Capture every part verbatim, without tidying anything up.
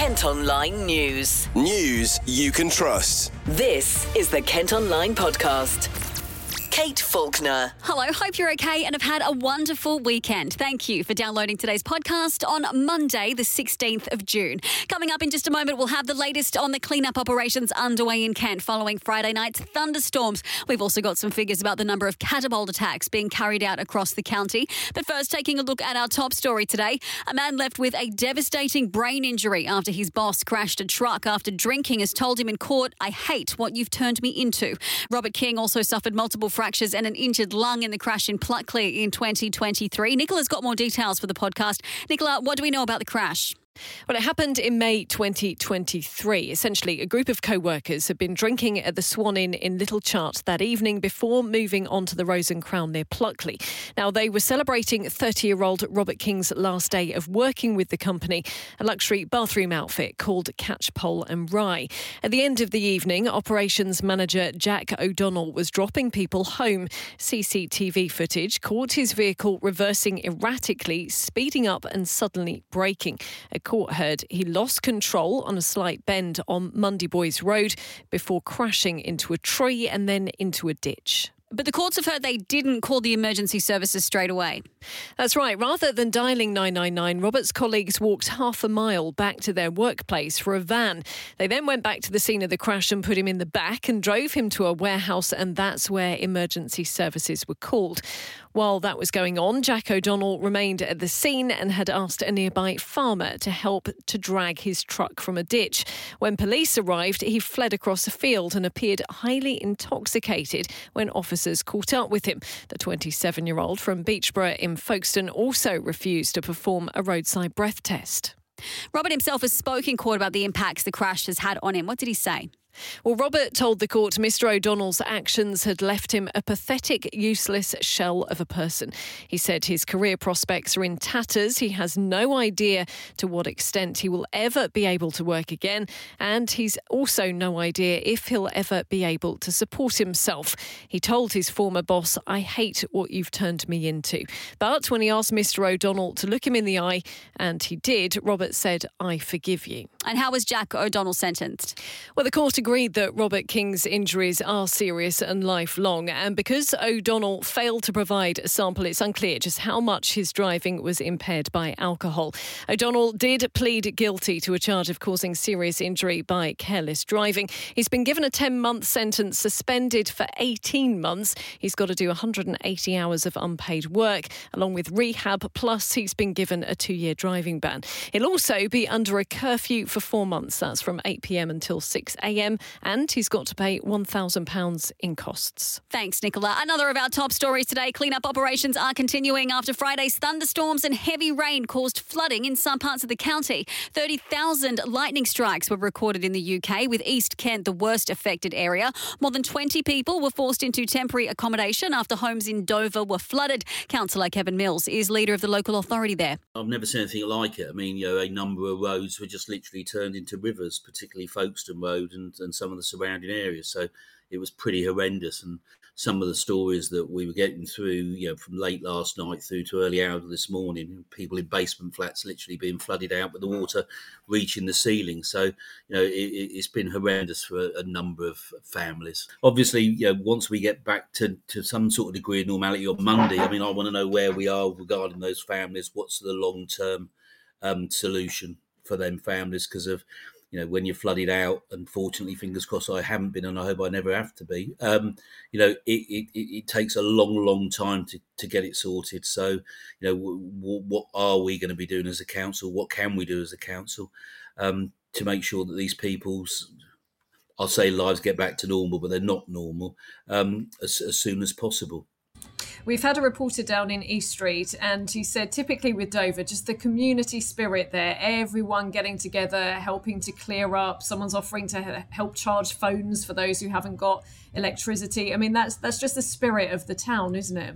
Kent Online News. News you can trust. This is the Kent Online Podcast. Kate Faulkner. Hello, hope you're okay and have had a wonderful weekend. Thank you for downloading today's podcast on Monday, the sixteenth of June. Coming up in just a moment, we'll have the latest on the cleanup operations underway in Kent following Friday night's thunderstorms. We've also got some figures about the number of catapult attacks being carried out across the county. But first, taking a look at our top story today. A man left with a devastating brain injury after his boss crashed a truck after drinking has told him in court, "I hate what you've turned me into." Robert King also suffered multiple fractures and an injured lung in the crash in Pluckley in twenty twenty-three. Nicola's got more details for the podcast. Nicola, what do we know about the crash? Well, it happened in May twenty twenty-three. Essentially, a group of co-workers had been drinking at the Swan Inn in Little Chart that evening before moving on to the Rose and Crown near Pluckley. Now, they were celebrating thirty-year-old Robert King's last day of working with the company, a luxury bathroom outfit called Catchpole and Rye. At the end of the evening, operations manager Jack O'Donnell was dropping people home. C C T V footage caught his vehicle reversing erratically, speeding up and suddenly braking. A court heard he lost control on a slight bend on Monday Boys Road before crashing into a tree and then into a ditch. But the courts have heard they didn't call the emergency services straight away. That's right. Rather than dialing nine nine nine, Robert's colleagues walked half a mile back to their workplace for a van. They then went back to the scene of the crash and put him in the back and drove him to a warehouse, and that's where emergency services were called. While that was going on, Jack O'Donnell remained at the scene and had asked a nearby farmer to help to drag his truck from a ditch. When police arrived, he fled across a field and appeared highly intoxicated when officers caught up with him. The twenty-seven-year-old from Beechborough in Folkestone also refused to perform a roadside breath test. Robert himself has spoken in court about the impacts the crash has had on him. What did he say? Well, Robert told the court Mr O'Donnell's actions had left him a pathetic, useless shell of a person. He said his career prospects are in tatters. He has no idea to what extent he will ever be able to work again, and he's also no idea if he'll ever be able to support himself. He told his former boss, "I hate what you've turned me into." But when he asked Mr O'Donnell to look him in the eye, and he did, Robert said, "I forgive you." And how was Jack O'Donnell sentenced? Well, the court agreed that Robert King's injuries are serious and lifelong, and because O'Donnell failed to provide a sample, it's unclear just how much his driving was impaired by alcohol. O'Donnell did plead guilty to a charge of causing serious injury by careless driving. He's been given a ten-month sentence, suspended for eighteen months. He's got to do one hundred eighty hours of unpaid work, along with rehab, plus he's been given a two-year driving ban. He'll also be under a curfew for four months. That's from eight p m until six a m, and he's got to pay one thousand pounds in costs. Thanks, Nicola. Another of our top stories today. Cleanup operations are continuing after Friday's thunderstorms and heavy rain caused flooding in some parts of the county. thirty thousand lightning strikes were recorded in the U K, with East Kent the worst affected area. More than twenty people were forced into temporary accommodation after homes in Dover were flooded. Councillor Kevin Mills is leader of the local authority there. I've never seen anything like it. I mean, you know, a number of roads were just literally turned into rivers, particularly Folkestone Road and, and some of the surrounding areas. So it was pretty horrendous. And some of the stories that we were getting through, you know, from late last night through to early hours of this morning, people in basement flats literally being flooded out with the water reaching the ceiling. So, you know, it, it's been horrendous for a, a number of families. Obviously, you know, once we get back to, to some sort of degree of normality on Monday, I mean, I want to know where we are regarding those families. What's the long-term um, solution for them families? Because of, you know, when you're flooded out, unfortunately, fingers crossed I haven't been, and I hope I never have to be, um, you know, it, it, it takes a long, long time to, to get it sorted. So, you know, w- w- what are we going to be doing as a council? What can we do as a council um, to make sure that these people's, I'll say lives get back to normal, but they're not normal, um, as, as soon as possible? We've had a reporter down in East Street, and he said typically with Dover, just the community spirit there, everyone getting together, helping to clear up. Someone's offering to help charge phones for those who haven't got electricity. I mean, that's that's just the spirit of the town, isn't it?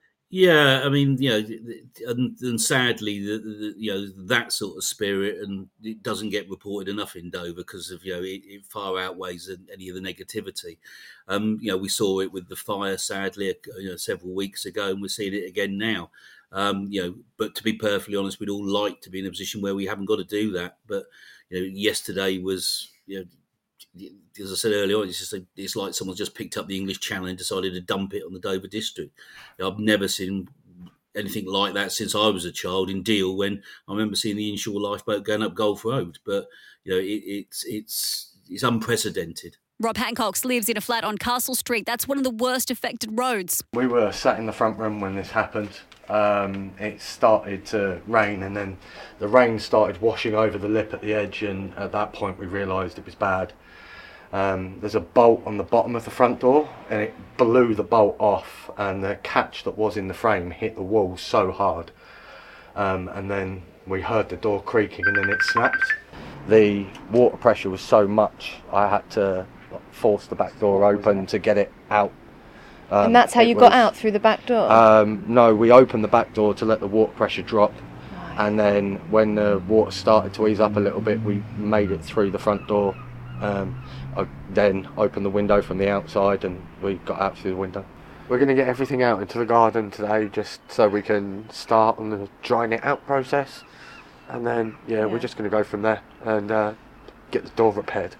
Yeah, I mean, you know, and, and sadly, the, the, you know, that sort of spirit, and it doesn't get reported enough in Dover because of, you know, it, it far outweighs any of the negativity. Um, you know, we saw it with the fire, sadly, you know, several weeks ago, and we're seeing it again now. Um, you know, but to be perfectly honest, we'd all like to be in a position where we haven't got to do that. But you know, yesterday was, you know, as I said earlier on, it's just a, it's like someone's just picked up the English Channel and decided to dump it on the Dover district. You know, I've never seen anything like that since I was a child in Deal, when I remember seeing the inshore lifeboat going up Gulf Road. But you know, it, it's it's it's unprecedented. Rob Hancock lives in a flat on Castle Street. That's one of the worst affected roads. We were sat in the front room when this happened. Um, it started to rain, and then the rain started washing over the lip at the edge, and at that point we realised it was bad. Um, there's a bolt on the bottom of the front door, and it blew the bolt off, and the catch that was in the frame hit the wall so hard. Um, and then we heard the door creaking, and then it snapped. The water pressure was so much I had to force the back door open to get it out. Um, and that's how you was, got out, through the back door? Um, no, we opened the back door to let the water pressure drop, right. And then when the water started to ease up a little bit, we made it through the front door. Um, I then opened the window from the outside, and we got out through the window. We're going to get everything out into the garden today, just so we can start on the drying it out process, and then yeah, yeah. we're just going to go from there and uh, get the door repaired.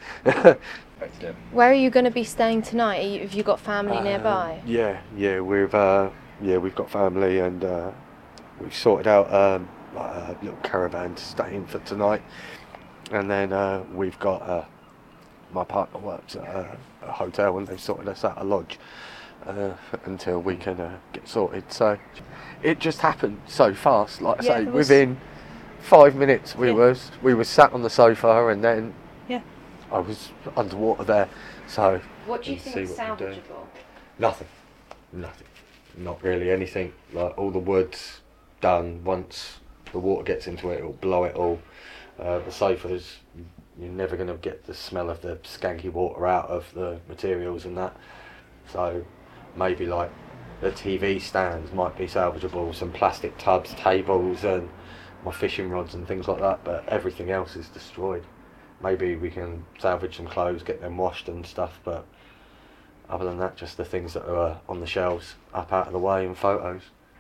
Where are you going to be staying tonight? Are you, have you got family uh, nearby? Yeah, yeah, we've uh, yeah we've got family, and uh, we've sorted out um, a little caravan to stay in for tonight, and then uh, we've got uh, my partner works at a, a hotel, and they've sorted us out a lodge uh, until we can uh, get sorted. So it just happened so fast. Like I yeah, say, was... within five minutes we yeah. was we were sat on the sofa, and then. I was underwater there, so... What do you think is salvageable? Nothing. Nothing. Not really anything. Like, all the wood's done. Once the water gets into it, it'll blow it all. Uh, the sofas, you're never going to get the smell of the skanky water out of the materials and that. So, maybe, like, the T V stands might be salvageable, some plastic tubs, tables, and my fishing rods and things like that, but everything else is destroyed. Maybe we can salvage some clothes, get them washed and stuff, but other than that, just the things that are on the shelves up out of the way and photos.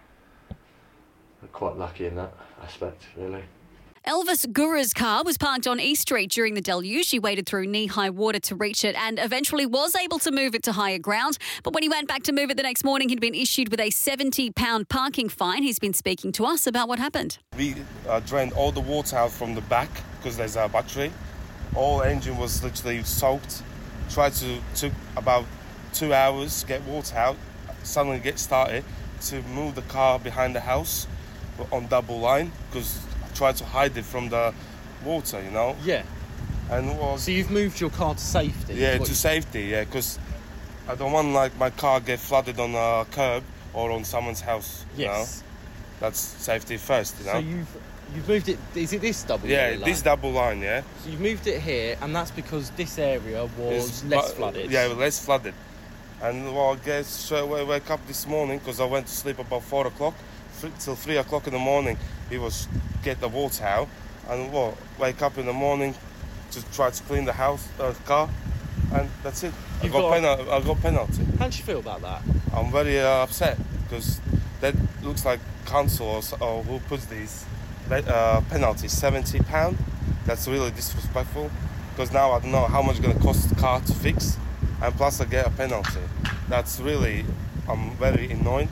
We're quite lucky in that aspect, really. Elvis Gura's car was parked on East Street during the deluge. He waded through knee-high water to reach it and eventually was able to move it to higher ground. But when he went back to move it the next morning, he'd been issued with a seventy pound parking fine. He's been speaking to us about what happened. We uh, drained all the water out from the back because there's a battery. All engine was literally soaked. Tried to, took about two hours to get water out, suddenly get started to move the car behind the house on double line because I tried to hide it from the water, you know? Yeah. And was, so you've moved your car to safety? Yeah, to safety, yeah, because I don't want like my car get flooded on a curb or on someone's house, you yes. know? That's safety first, you know? So you've You've moved it, is it this double yeah, line? Yeah, this double line, yeah. So you've moved it here, and that's because this area was it's, less but, flooded? Yeah, less flooded. And well, I guess straight away wake up this morning, because I went to sleep about four o'clock, th- till three o'clock in the morning, he was get the water out, and well, wake up in the morning to try to clean the house, uh, car, and that's it. I got, got, penal- I got penalty. How do you feel about that? I'm very uh, upset, because that looks like council or, or who puts these Uh, penalty seventy pounds. That's really disrespectful, because now I don't know how much it's going to cost the car to fix, and plus I get a penalty. That's really, I'm very annoyed.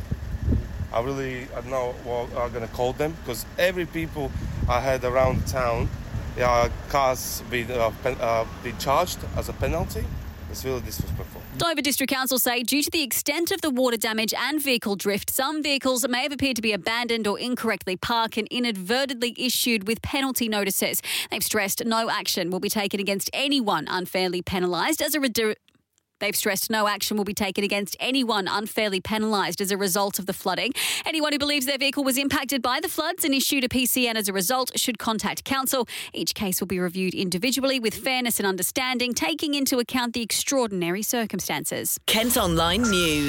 I really, I don't know what I'm going to call them, because every people I had around the town, yeah, cars be, uh, pen, uh, be charged as a penalty. It's really disrespectful. Dover District Council say due to the extent of the water damage and vehicle drift, some vehicles may have appeared to be abandoned or incorrectly parked and inadvertently issued with penalty notices. They've stressed no action will be taken against anyone unfairly penalised as a redu- They've stressed no action will be taken against anyone unfairly penalised as a result of the flooding. Anyone who believes their vehicle was impacted by the floods and issued a P C N as a result should contact council. Each case will be reviewed individually with fairness and understanding, taking into account the extraordinary circumstances. Kent Online News.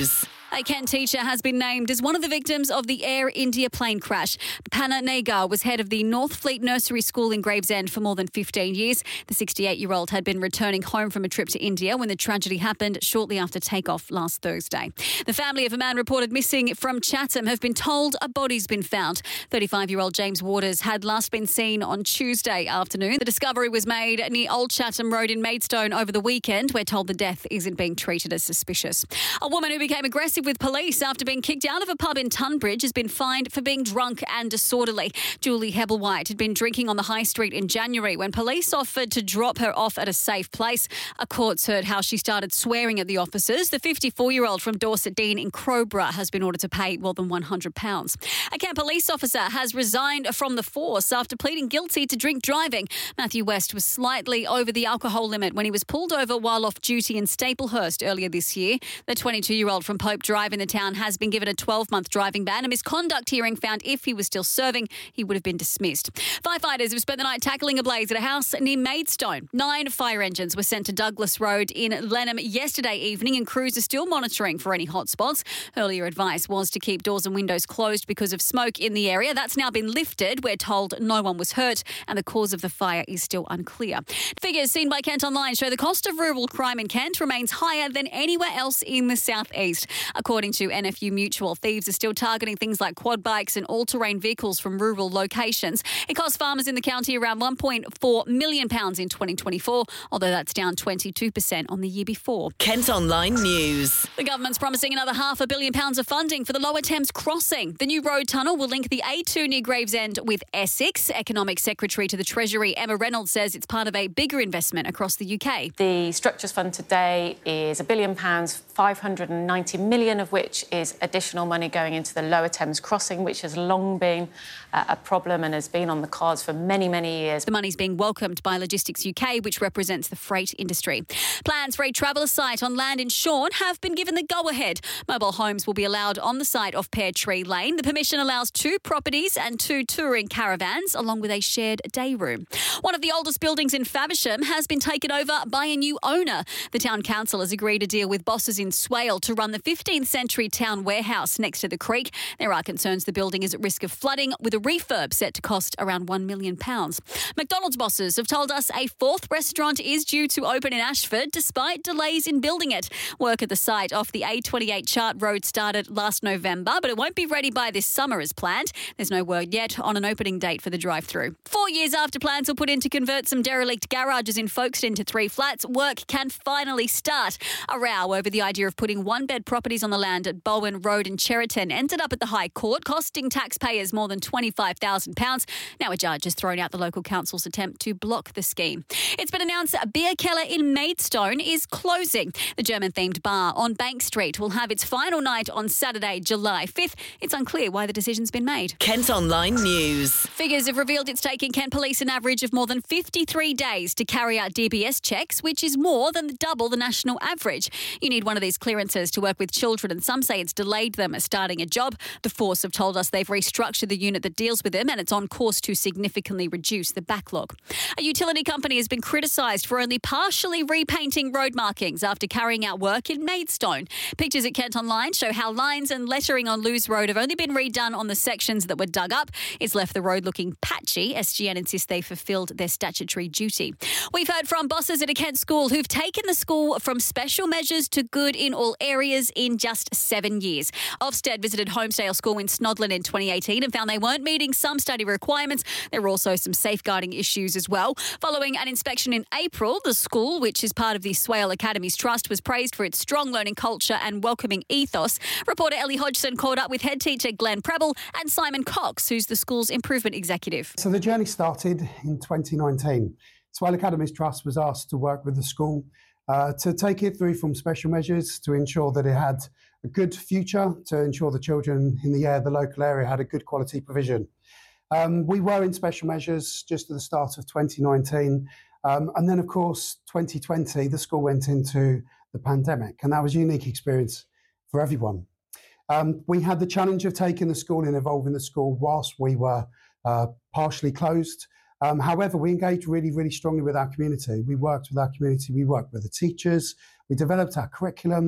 A Kent teacher has been named as one of the victims of the Air India plane crash. Panna Nagar was head of the Northfleet Nursery School in Gravesend for more than fifteen years. The sixty-eight-year-old had been returning home from a trip to India when the tragedy happened shortly after takeoff last Thursday. The family of a man reported missing from Chatham have been told a body's been found. thirty-five-year-old James Waters had last been seen on Tuesday afternoon. The discovery was made near Old Chatham Road in Maidstone over the weekend. We're told the death isn't being treated as suspicious. A woman who became aggressive with police after being kicked out of a pub in Tunbridge has been fined for being drunk and disorderly. Julie Hebblewhite had been drinking on the high street in January when police offered to drop her off at a safe place. A court's heard how she started swearing at the officers. The fifty-four-year-old from Dorset Dean in Crowborough has been ordered to pay more than one hundred pounds. A Kent police officer has resigned from the force after pleading guilty to drink driving. Matthew West was slightly over the alcohol limit when he was pulled over while off duty in Staplehurst earlier this year. The twenty-two-year-old from Pope Drive in the town has been given a twelve-month driving ban. A misconduct hearing found if he was still serving, he would have been dismissed. Firefighters have spent the night tackling a blaze at a house near Maidstone. Nine fire engines were sent to Douglas Road in Lenham yesterday evening, and crews are still monitoring for any hotspots. Earlier advice was to keep doors and windows closed because of smoke in the area. That's now been lifted. We're told no one was hurt and the cause of the fire is still unclear. Figures seen by Kent Online show the cost of rural crime in Kent remains higher than anywhere else in the southeast. According to N F U Mutual, thieves are still targeting things like quad bikes and all-terrain vehicles from rural locations. It cost farmers in the county around one point four million pounds in twenty twenty-four, although that's down twenty-two percent on the year before. Kent Online News. The government's promising another half a billion pounds of funding for the Lower Thames Crossing. The new road tunnel will link the A two near Gravesend with Essex. Economic Secretary to the Treasury, Emma Reynolds, says it's part of a bigger investment across the U K. The Structures Fund today is a billion pounds, five hundred ninety million of which is additional money going into the Lower Thames Crossing, which has long been uh, a problem and has been on the cards for many, many years. The money's being welcomed by Logistics U K, which represents the freight industry. Plans for a traveller site on land in Shorn have been given the go-ahead. Mobile homes will be allowed on the site of Pear Tree Lane. The permission allows two properties and two touring caravans, along with a shared day room. One of the oldest buildings in Faversham has been taken over by a new owner. The town council has agreed a deal with bosses in Swale to run the fifteenth century town warehouse next to the creek. There are concerns the building is at risk of flooding, with a refurb set to cost around one million pounds. McDonald's bosses have told us a fourth restaurant is due to open in Ashford despite delays in building it. Work at the site off the A twenty-eight Chart Road started last November, but it won't be ready by this summer as planned. There's no word yet on an opening date for the drive-through. Four years after plans were put in to convert some derelict garages in Folkestone to three flats, work can finally start. A row over the idea of putting one-bed properties on the land at Bowen Road in Cheriton ended up at the High Court, costing taxpayers more than twenty-five thousand pounds. Now a judge has thrown out the local council's attempt to block the scheme. It's been announced that Beer Keller in Maidstone is closing. The German-themed bar on Bank Street will have its final night on Saturday, July fifth. It's unclear why the decision's been made. Kent Online News. Figures have revealed it's taking Kent Police an average of more than fifty-three days to carry out D B S checks, which is more than double the national average. You need one of these clearances to work with children, and some say it's delayed them starting a job. The force have told us they've restructured the unit that deals with them, and it's on course to significantly reduce the backlog. A utility company has been criticised for only partially repainting road markings after carrying out work in Maidstone. Pictures at Kent Online show how lines and lettering on Lewes Road have only been redone on the sections that were dug up. It's left the road looking patchy. S G N insists they fulfilled their statutory duty. We've heard from bosses at a Kent school who've taken the school from special measures to good in all areas in just seven years. Ofsted visited Homesdale School in Snodland in twenty eighteen and found they weren't meeting some study requirements. There were also some safeguarding issues as well. Following an inspection in April, the school, which is part of the Swale Academies Trust, was praised for its strong learning culture and welcoming ethos. Reporter Ellie Hodgson caught up with head teacher Glenn Preble and Simon Cox, who's the school's improvement executive. So the journey started in twenty nineteen. Swale Academies Trust was asked to work with the school uh, to take it through from special measures to ensure that it had a good future, to ensure the children in the, uh, the local area had a good quality provision. Um, we were in special measures just at the start of twenty nineteen. Um, and then, of course, twenty twenty, the school went into the pandemic, and that was a unique experience for everyone. Um, we had the challenge of taking the school and evolving the school whilst we were uh, partially closed. Um, however, we engaged really, really strongly with our community. We worked with our community, we worked with the teachers, we developed our curriculum,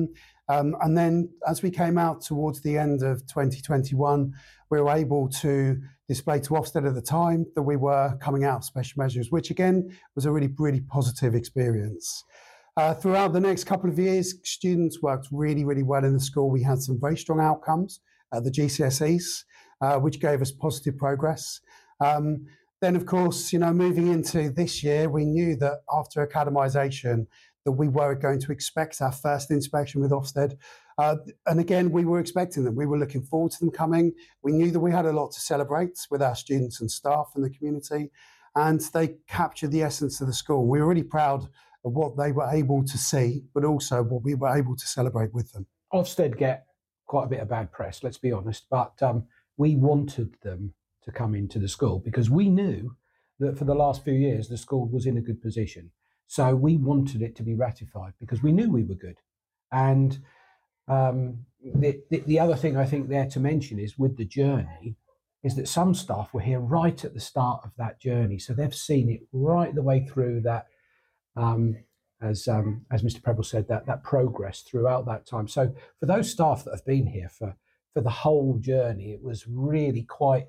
Um, and then as we came out towards the end of twenty twenty-one, we were able to display to Ofsted at the time that we were coming out of special measures, which again was a really, really positive experience. Uh, throughout the next couple of years, students worked really, really well in the school. We had some very strong outcomes at the G C S Es, uh, which gave us positive progress. Um, then, of course, you know, moving into this year, we knew that after academisation, that we were going to expect our first inspection with Ofsted. Uh, and again, we were expecting them. We were looking forward to them coming. We knew that we had a lot to celebrate with our students and staff and the community, and they captured the essence of the school. We were really proud of what they were able to see, but also what we were able to celebrate with them. Ofsted get quite a bit of bad press, let's be honest, but um, we wanted them to come into the school because we knew that for the last few years, the school was in a good position. So we wanted it to be ratified because we knew we were good. And um, the, the, the other thing I think there to mention is with the journey is that some staff were here right at the start of that journey. So they've seen it right the way through that, um, as um, as Mister Prebble said, that, that progress throughout that time. So for those staff that have been here for, for the whole journey, it was really quite,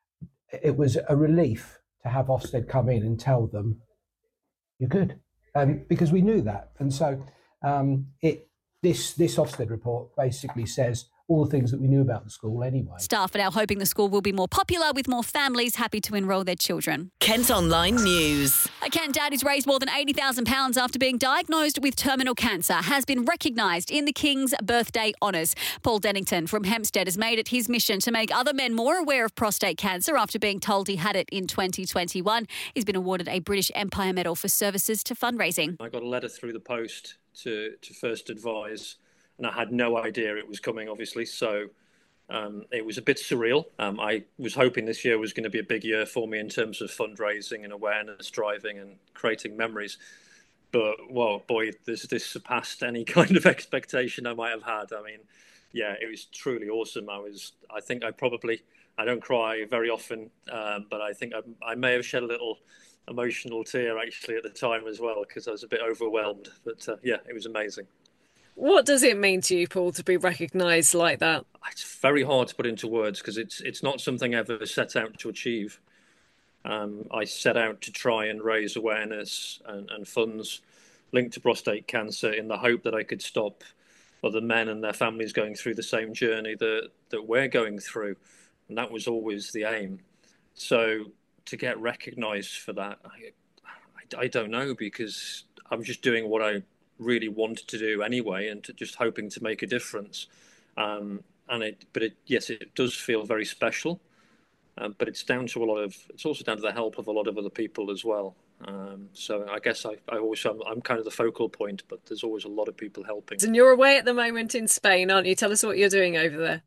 it was a relief to have Ofsted come in and tell them, you're good, um, because we knew that. And so um, it this this Ofsted report basically says all the things that we knew about the school anyway. Staff are now hoping the school will be more popular with more families happy to enrol their children. Kent Online News. A Kent dad who's raised more than eighty thousand pounds after being diagnosed with terminal cancer has been recognised in the King's Birthday Honours. Paul Dennington from Hempstead has made it his mission to make other men more aware of prostate cancer after being told he had it in twenty twenty-one. He's been awarded a British Empire Medal for services to fundraising. I got a letter through the post to, to First Advise, and I had no idea it was coming, obviously, so um, it was a bit surreal. Um, I was hoping this year was going to be a big year for me in terms of fundraising and awareness driving and creating memories. But, well, boy, this, this surpassed any kind of expectation I might have had. I mean, yeah, it was truly awesome. I was, I think I probably, I don't cry very often, um, but I think I, I may have shed a little emotional tear actually at the time as well, because I was a bit overwhelmed. But uh, yeah, it was amazing. What does it mean to you, Paul, to be recognised like that? It's very hard to put into words because it's it's not something I ever set out to achieve. Um, I set out to try and raise awareness and, and funds linked to prostate cancer in the hope that I could stop other men and their families going through the same journey that, that we're going through. And that was always the aim. So to get recognised for that, I, I, I don't know, because I'm just doing what I really wanted to do anyway, and to just hoping to make a difference. Um, and it, but it, yes, it does feel very special. Um, but it's down to a lot of, it's also down to the help of a lot of other people as well. Um, so I guess I, I always, I'm, I'm kind of the focal point, but there's always a lot of people helping. And you're away at the moment in Spain, aren't you? Tell us what you're doing over there.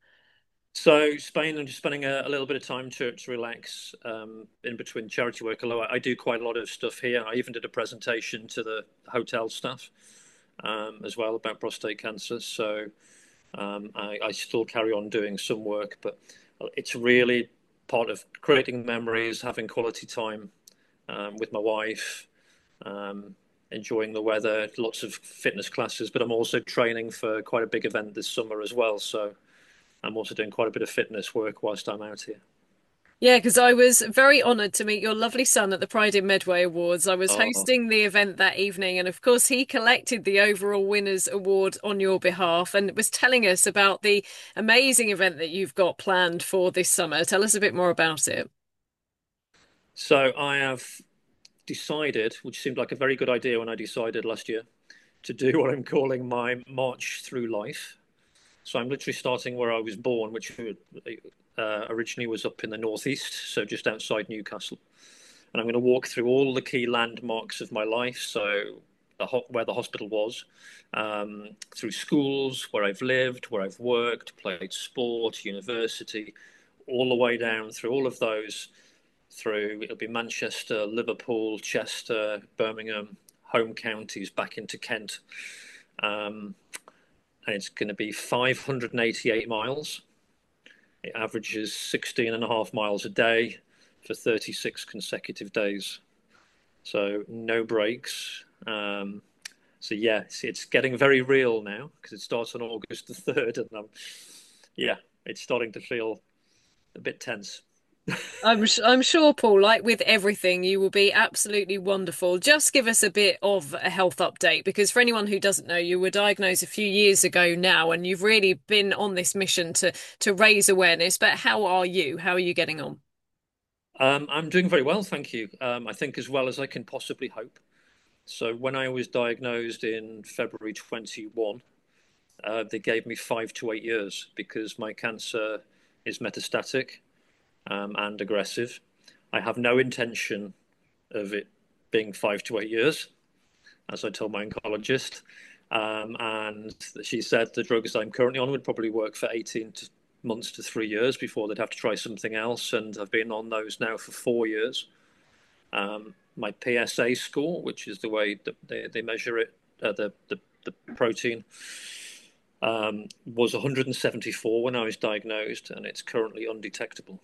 So Spain, I'm just spending a, a little bit of time to, to relax um, in between charity work. Although I, I do quite a lot of stuff here. I even did a presentation to the hotel staff um, as well about prostate cancer. So um, I, I still carry on doing some work, but it's really part of creating memories, having quality time um, with my wife, um, enjoying the weather, lots of fitness classes, but I'm also training for quite a big event this summer as well. So I'm also doing quite a bit of fitness work whilst I'm out here. Yeah, because I was very honoured to meet your lovely son at the Pride in Medway Awards. I was oh. hosting the event that evening, and of course he collected the overall winners award on your behalf and was telling us about the amazing event that you've got planned for this summer. Tell us a bit more about it. So I have decided, which seemed like a very good idea when I decided last year, to do what I'm calling my March Through Life. So I'm literally starting where I was born, which uh, originally was up in the northeast, so just outside Newcastle. And I'm going to walk through all the key landmarks of my life, so the ho- where the hospital was, um, through schools, where I've lived, where I've worked, played sport, university, all the way down through all of those, through, it'll be Manchester, Liverpool, Chester, Birmingham, home counties, back into Kent. Um, and it's going to be five hundred eighty-eight miles. It averages sixteen and a half miles a day for thirty-six consecutive days. So no breaks. Um, So yeah, it's, it's getting very real now because it starts on August the third, and um, yeah, it's starting to feel a bit tense. I'm I'm sure, Paul, like with everything, you will be absolutely wonderful. Just give us a bit of a health update, because for anyone who doesn't know, you were diagnosed a few years ago now, and you've really been on this mission to to raise awareness. But how are you? How are you getting on? Um, I'm doing very well, thank you. Um, I think as well as I can possibly hope. So when I was diagnosed in February twenty-one, uh, they gave me five to eight years because my cancer is metastatic um, and aggressive. I have no intention of it being five to eight years, as I told my oncologist. Um, and she said the drugs I'm currently on would probably work for eighteen months to three years before they'd have to try something else. And I've been on those now for four years. Um, my P S A score, which is the way that they, they measure it, uh, the, the, the protein, um, was one hundred seventy-four when I was diagnosed, and it's currently undetectable.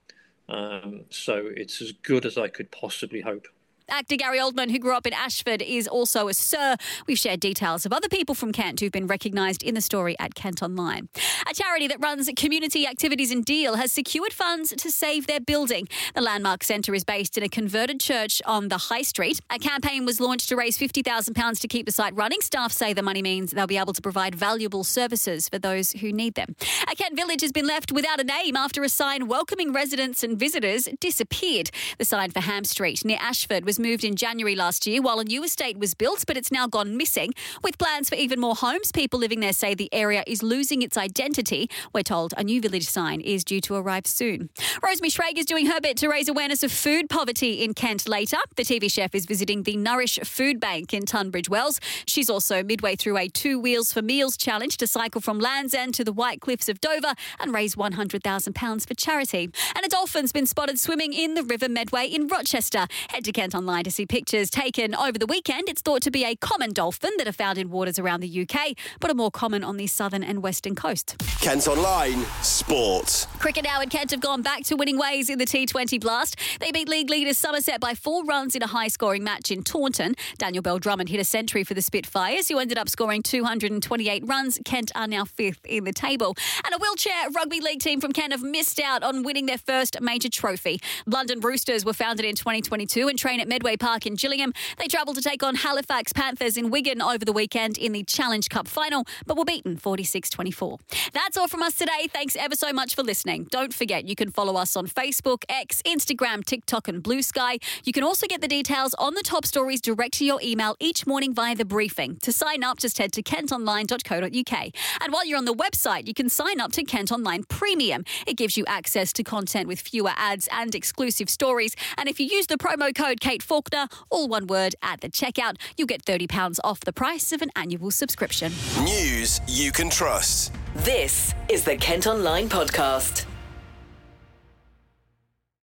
Um, so it's as good as I could possibly hope. Actor Gary Oldman, who grew up in Ashford, is also a Sir. We've shared details of other people from Kent who've been recognised in the story at Kent Online. A charity that runs community activities in Deal has secured funds to save their building. The Landmark Centre is based in a converted church on the High Street. A campaign was launched to raise fifty thousand pounds to keep the site running. Staff say the money means they'll be able to provide valuable services for those who need them. A Kent village has been left without a name after a sign welcoming residents and visitors disappeared. The sign for Ham Street near Ashford was moved in January last year while a new estate was built, but it's now gone missing. With plans for even more homes, people living there say the area is losing its identity. We're told a new village sign is due to arrive soon. Rosemary Schrage is doing her bit to raise awareness of food poverty in Kent later. The T V chef is visiting the Nourish Food Bank in Tunbridge Wells. She's also midway through a Two Wheels for Meals challenge to cycle from Land's End to the White Cliffs of Dover and raise one hundred thousand pounds for charity. And a dolphin's been spotted swimming in the River Medway in Rochester. Head to Kent Online to see pictures taken over the weekend. It's thought to be a common dolphin that are found in waters around the U K, but are more common on the southern and western coast. Kent Online Sport. Cricket now and Kent have gone back to winning ways in the T twenty Blast. They beat league leaders Somerset by four runs in a high-scoring match in Taunton. Daniel Bell-Drummond hit a century for the Spitfires, who ended up scoring two hundred twenty-eight runs. Kent are now fifth in the table. And a wheelchair rugby league team from Kent have missed out on winning their first major trophy. London Roosters were founded in twenty twenty-two and train at Medway Park in Gillingham. They travelled to take on Halifax Panthers in Wigan over the weekend in the Challenge Cup final, but were beaten forty-six twenty-four. That's all from us today. Thanks ever so much for listening. Don't forget, you can follow us on Facebook, X, Instagram, TikTok and Blue Sky. You can also get the details on the top stories direct to your email each morning via The Briefing. To sign up, just head to kent online dot co dot uk. And while you're on the website, you can sign up to Kent Online Premium. It gives you access to content with fewer ads and exclusive stories. And if you use the promo code Kate Faulkner, all one word, at the checkout, you'll get thirty pounds off the price of an annual subscription. News you can trust. This is the Kent Online Podcast.